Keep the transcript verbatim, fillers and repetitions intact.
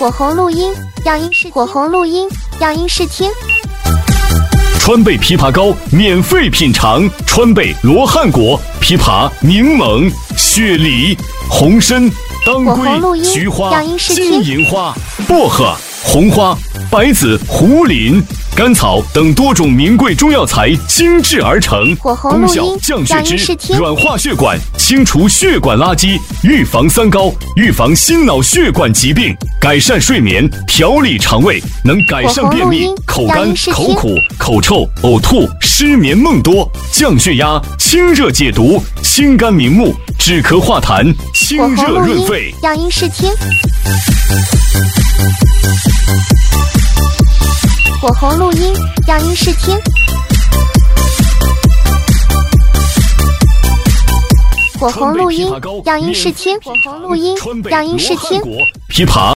火红录音，样音试火红录音，样音试听。 川贝枇杷膏免费品尝，川贝、罗汉果、枇杷、柠檬、雪梨、红参、当归、菊花、金银花、薄荷、红花、白子、胡林、甘草等多种名贵中药材精制而成，功效降血脂、软化血管、清除血管垃圾，预防三高，预防心脑血管疾病，改善睡眠，调理肠胃，能改善便秘、口干、口苦、口臭、呕吐、失眠梦多，降血压，清热解毒，清肝明目，止咳化痰，清热润肺。 样音试听。火红录音，样音试听。火红录音，样音试听。火红录音，样音试听。 枇杷。